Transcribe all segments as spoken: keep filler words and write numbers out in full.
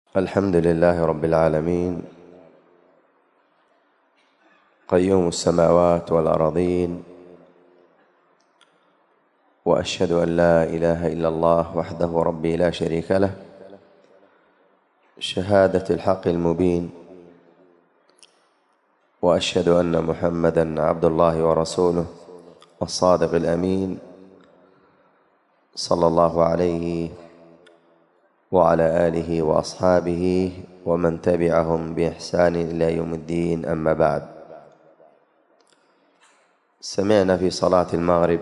الحمد لله رب العالمين، قيوم السماوات والأراضين، وأشهد أن لا إله إلا الله وحده ربي لا شريك له شهادة الحق المبين، وأشهد أن محمدًا عبد الله ورسوله الصادق الأمين، صلى الله عليه وعلى آله وأصحابه ومن تبعهم بإحسان إلى يوم الدين. أما بعد، سمعنا في صلاة المغرب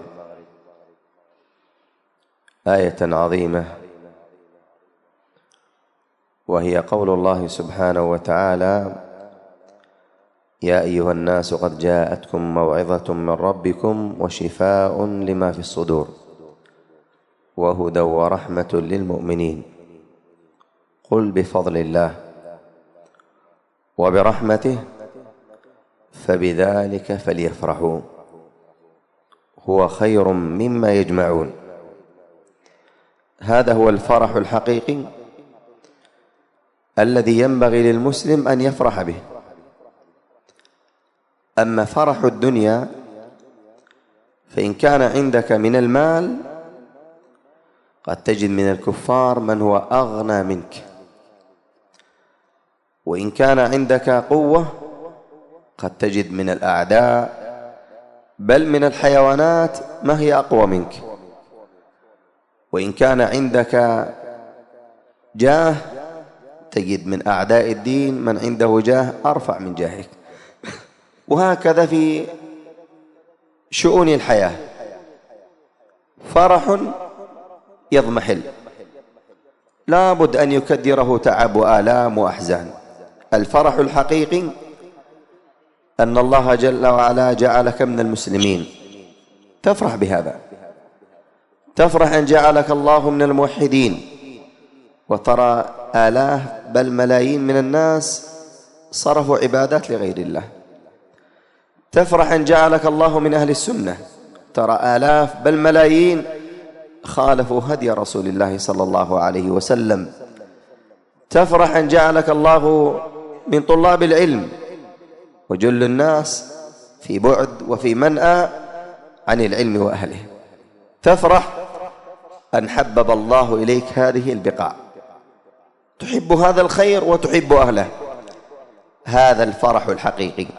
آية عظيمة، وهي قول الله سبحانه وتعالى: يا أيها الناس قد جاءتكم موعظة من ربكم وشفاء لما في الصدور وهدى ورحمة للمؤمنين، قل بفضل الله وبرحمته فبذلك فليفرحوا هو خير مما يجمعون. هذا هو الفرح الحقيقي الذي ينبغي للمسلم أن يفرح به. أما فرح الدنيا فإن كان عندك من المال قد تجد من الكفار من هو أغنى منك، وإن كان عندك قوة قد تجد من الأعداء بل من الحيوانات ما هي أقوى منك، وإن كان عندك جاه تجد من أعداء الدين من عنده جاه أرفع من جاهك. وهكذا في شؤون الحياة، فرح يضمحل لا بد أن يكدره تعب وآلام وأحزان. الفرح الحقيقي أن الله جل وعلا جعلك من المسلمين، تفرح بهذا، تفرح أن جعلك الله من الموحدين، وترى آلاف بل ملايين من الناس صرفوا عبادات لغير الله. تفرح أن جعلك الله من أهل السنة، ترى آلاف بل ملايين خالفوا هدي رسول الله صلى الله عليه وسلم. تفرح أن جعلك الله من طلاب العلم، وجل الناس في بعد وفي منأى عن العلم وأهله. تفرح أن حبب الله إليك هذه البقاع، تحب هذا الخير وتحب أهله. هذا الفرح الحقيقي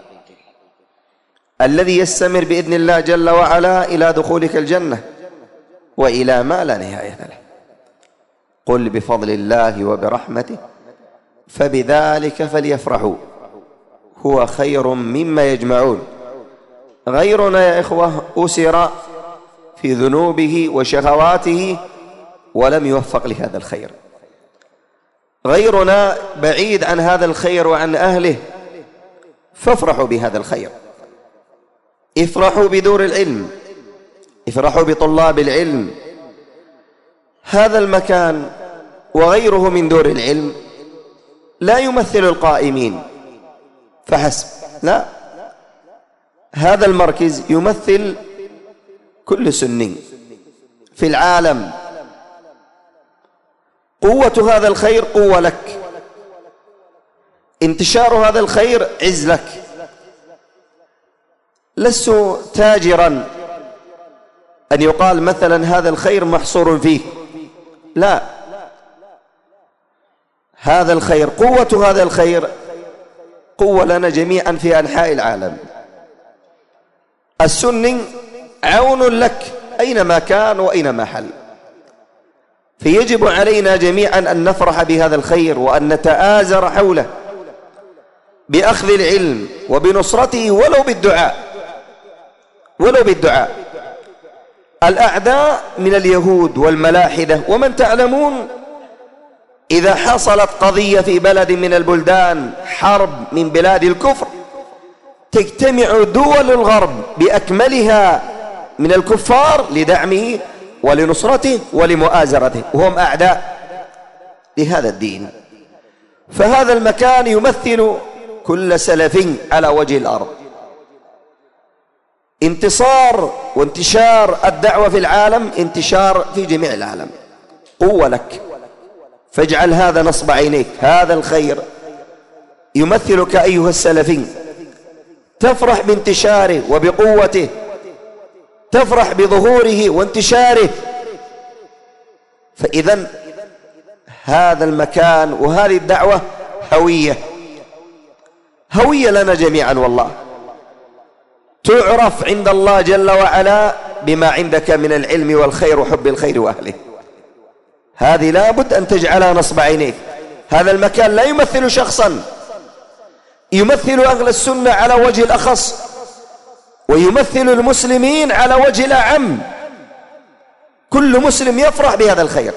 الذي يستمر بإذن الله جل وعلا إلى دخولك الجنة وإلى ما لا نهاية له. قل بفضل الله وبرحمته فبذلك فليفرحوا هو خير مما يجمعون. غيرنا يا إخوة أسر في ذنوبه وشهواته ولم يوفق لهذا الخير، غيرنا بعيد عن هذا الخير وعن أهله، فافرحوا بهذا الخير. افرحوا بدور العلم، افرحوا بطلاب العلم. هذا المكان وغيره من دور العلم لا يمثل القائمين فحسب، لا، هذا المركز يمثل كل سني في العالم. قوة هذا الخير قوة لك، انتشار هذا الخير عز لك. لست تاجرا أن يقال مثلا هذا الخير محصور فيه، لا، هذا الخير قوة هذا الخير قوة لنا جميعا في أنحاء العالم. السني عون لك أينما كان وأينما حل، فيجب علينا جميعا أن نفرح بهذا الخير وأن نتآزر حوله بأخذ العلم وبنصرته ولو بالدعاء، ولو بالدعاء. الأعداء من اليهود والملاحدة ومن تعلمون، إذا حصلت قضية في بلد من البلدان، حرب من بلاد الكفر، تجتمع دول الغرب بأكملها من الكفار لدعمه ولنصرته ولمؤازرته، وهم أعداء لهذا الدين. فهذا المكان يمثل كل سلفي على وجه الأرض. انتصار وانتشار الدعوة في العالم انتشار في جميع العالم، قوة لك. فاجعل هذا نصب عينيك. هذا الخير يمثلك أيها السلفي، تفرح بانتشاره وبقوته، تفرح بظهوره وانتشاره. فإذا هذا المكان وهذه الدعوة هوية، هوية لنا جميعا والله، تعرف عند الله جل وعلا بما عندك من العلم والخير وحب الخير وأهله. هذه لابد أن تجعلها نصب عينيك. هذا المكان لا يمثل شخصا، يمثل أهل السنة على وجه الأخص، ويمثل المسلمين على وجه الأعم. كل مسلم يفرح بهذا الخير.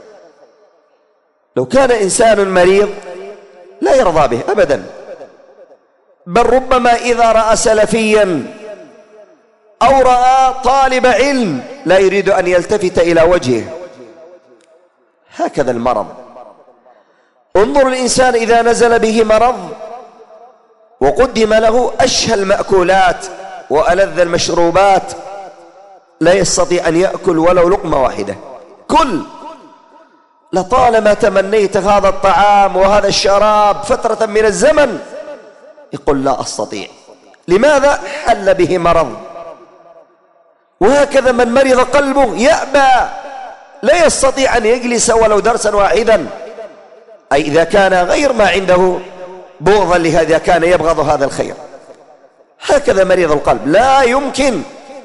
لو كان إنسان مريض لا يرضى به أبدا، بل ربما إذا رأى سلفيا أو رأى طالب علم لا يريد أن يلتفت إلى وجهه. هكذا المرض. انظر الإنسان إذا نزل به مرض وقدم له أشهى المأكولات وألذ المشروبات لا يستطيع أن يأكل ولو لقمة واحدة. كل لطالما تمنيت هذا الطعام وهذا الشراب فترة من الزمن، يقول لا أستطيع. لماذا؟ حل به مرض. وهكذا من مرض قلبه يأبى، لا يستطيع أن يجلس ولو درسا واحدا، أي إذا كان غير ما عنده بغضا لهذا كان يبغض هذا الخير. هكذا مريض القلب لا يمكن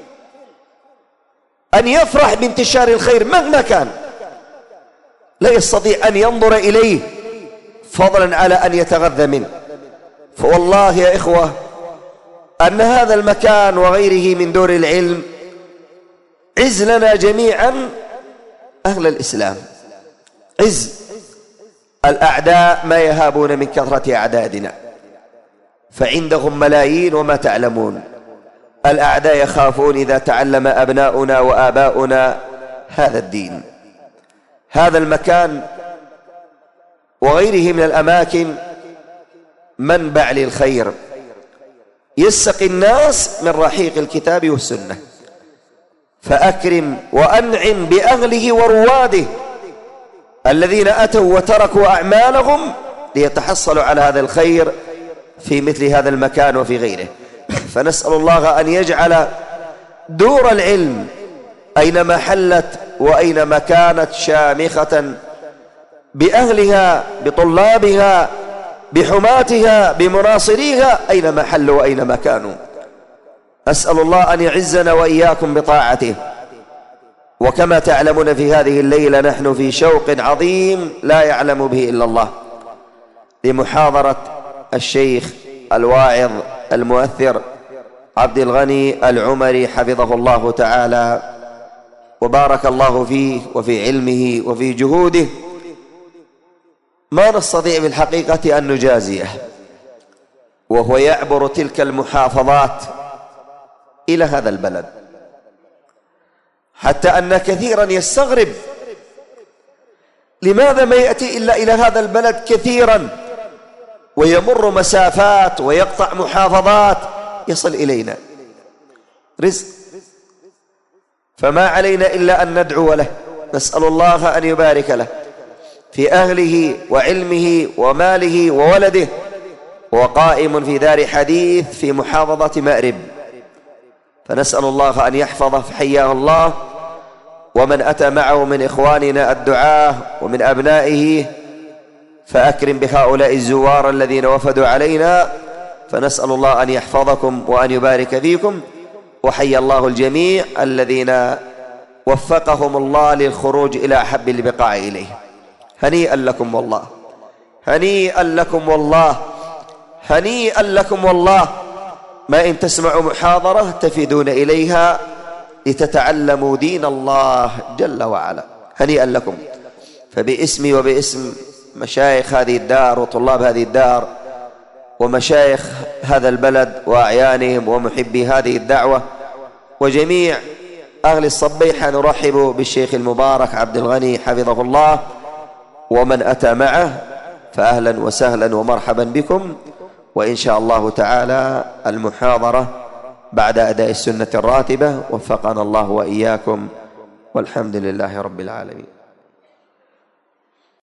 أن يفرح بانتشار الخير مهما كان، لا يستطيع أن ينظر إليه فضلا على أن يتغذى منه. فوالله يا إخوة أن هذا المكان وغيره من دور العلم عز لنا جميعا أهل الإسلام، عز. الأعداء ما يهابون من كثرة أعدادنا، فعندهم ملايين وما تعلمون. الأعداء يخافون إذا تعلم أبناؤنا وآباؤنا هذا الدين. هذا المكان وغيره من الأماكن منبع للخير، يسقي الناس من رحيق الكتاب والسنة. فأكرم وأنعم بأهله ورواده الذين أتوا وتركوا أعمالهم ليتحصلوا على هذا الخير في مثل هذا المكان وفي غيره. فنسأل الله أن يجعل دور العلم أينما حلت وأينما كانت شامخة بأهلها بطلابها بحماتها بمناصريها أينما حلوا وأينما كانوا. أسأل الله أن يعزنا وإياكم بطاعته. وكما تعلمون في هذه الليلة نحن في شوق عظيم لا يعلم به إلا الله لمحاضرة الشيخ الواعظ المؤثر عبد الغني العمري حفظه الله تعالى وبارك الله فيه وفي علمه وفي جهوده. ما نستطيع بالحقيقة أن نجازيه، وهو يعبر تلك المحافظات إلى هذا البلد، حتى أن كثيرا يستغرب لماذا ما يأتي إلا إلى هذا البلد كثيرا ويمر مسافات ويقطع محافظات يصل إلينا. رزق، فما علينا إلا أن ندعو له. نسأل الله أن يبارك له في أهله وعلمه وماله وولده. وقائم في دار حديث في محافظة مأرب، فنسأل الله أن يحفظه فحياه الله، ومن أتى معه من إخواننا الدعاة ومن أبنائه، فأكرم بهؤلاء الزوار الذين وفدوا علينا. فنسأل الله أن يحفظكم وأن يبارك فيكم، وحيا الله الجميع الذين وفقهم الله للخروج إلى أحب البقاع إليه. هنيئا لكم والله، هنيئا لكم والله، هنيئا لكم والله. ما إن تسمعوا محاضرة تفيدون إليها لتتعلموا دين الله جل وعلا. هنيئا لكم. فباسمي وباسم مشايخ هذه الدار وطلاب هذه الدار ومشايخ هذا البلد وأعيانهم ومحبي هذه الدعوة وجميع أهل الصبيحة نرحب بالشيخ المبارك عبد الغني حفظه الله ومن أتى معه، فأهلا وسهلا ومرحبا بكم. وإن شاء الله تعالى المحاضرة بعد أداء السنة الراتبة. وفقنا الله وإياكم، والحمد لله رب العالمين.